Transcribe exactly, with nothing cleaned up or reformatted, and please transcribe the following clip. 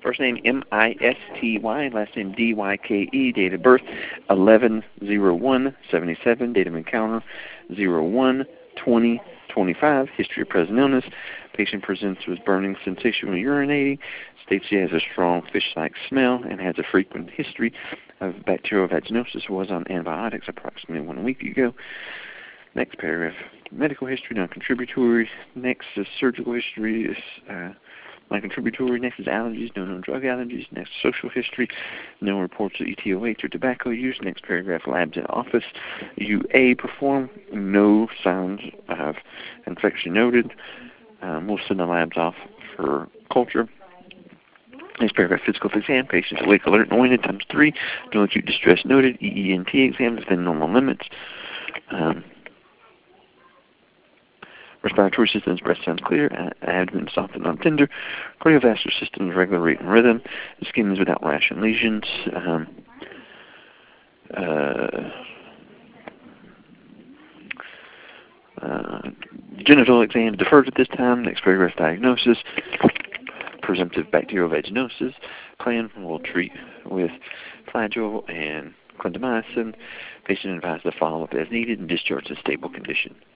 First name M I S T Y, last name D Y K E, date of birth eleven oh one seventy-seven, date of encounter oh one twenty twenty-five, history of present illness. Patient presents with burning sensation when urinating, states he has a strong fish-like smell, and has a frequent history of bacterial vaginosis, was on antibiotics approximately one week ago. Next paragraph, medical history, non-contributory. Next is surgical history, is uh, non-contributory. Next is allergies, no known drug allergies. Next, social history, no reports of E T O H or tobacco use. Next paragraph, labs in office. U A perform, no signs of infection noted. Um, we'll send the labs off for culture. Next paragraph, physical exam, patients awake, alert, and anointed, times three. No acute distress noted. E E N T exam within normal limits. Um, respiratory systems, breath sounds clear, abdomen soft and non-tender. Cardiovascular systems, regular rate and rhythm. The skin is without rash and lesions. Um, uh, uh, genital exam deferred at this time. Next paragraph, diagnosis. Presumptive bacterial vaginosis. Plan will treat with flagyl and clindamycin. Patient advised to follow up as needed and discharge in stable condition.